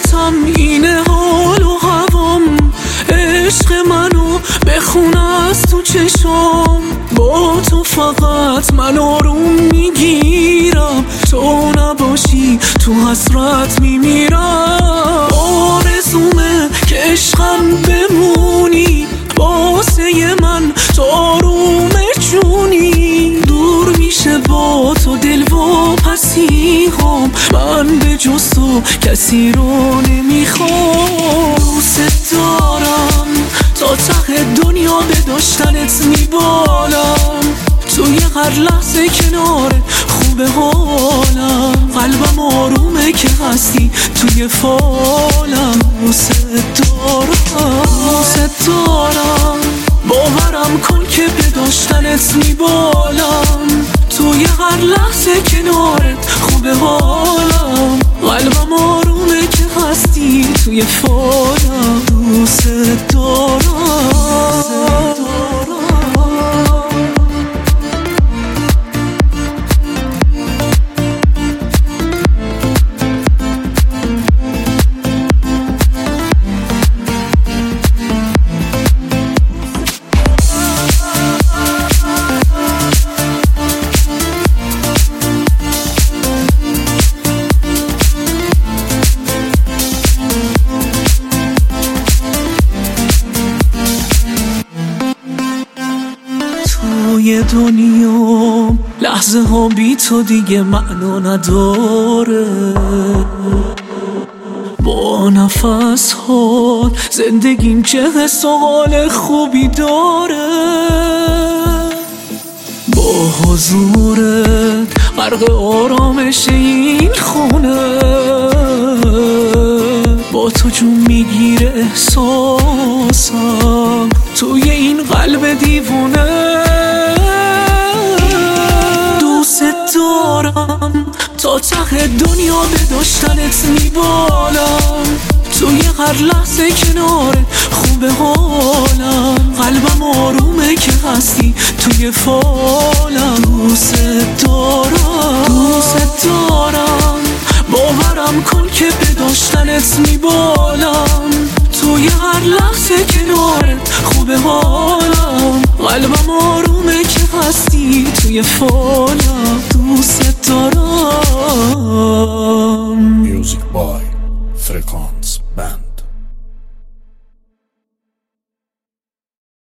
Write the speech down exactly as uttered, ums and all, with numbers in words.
واسم اینه حال و هوام، عشق منو بخون از تو چشام. با تو فقط من آروم میگیرم، تو نباشی تو حسرت میمیرم. آرزومه که عشقم بمونی، واسه من تو آروم جونی. دور میشه با تو دل و پسی هم، من به جز تو کسی رو نمیخوام. دوست دارم تا ته دنیا به داشتنت میبالم، توی هر لحظه کنار خوب حالم. قلبم آرومه که هستی توی فالم. دوست دارم دوست دارم باورم کن که به داشتنت میبالم، توی هر لحظه کنارت خوب حالم. قلبم آرومه که هستی توی فالم. دوست دارم توی دنیا لحظه ها بی تو دیگه معنا نداره. با نفس ها زندگیم چه حس و حال خوبی داره. با حضورت غرق آرامش این خونه، با تو جون میگیره احساسم توی این قلب دیوونه. دوست دارم تا ته دنیا به داشتنت میبالم، توی هر لحظه کنار خوب حالم. قلبم آرومه که هستی توی فالم. دوست دارم دوست دارم باورم کن که به داشتنت میبالم، توی هر لحظه کنارت خوب حالم. قلبم آرومه که هستی توی فالم. دوست دارم. Music by Frekan.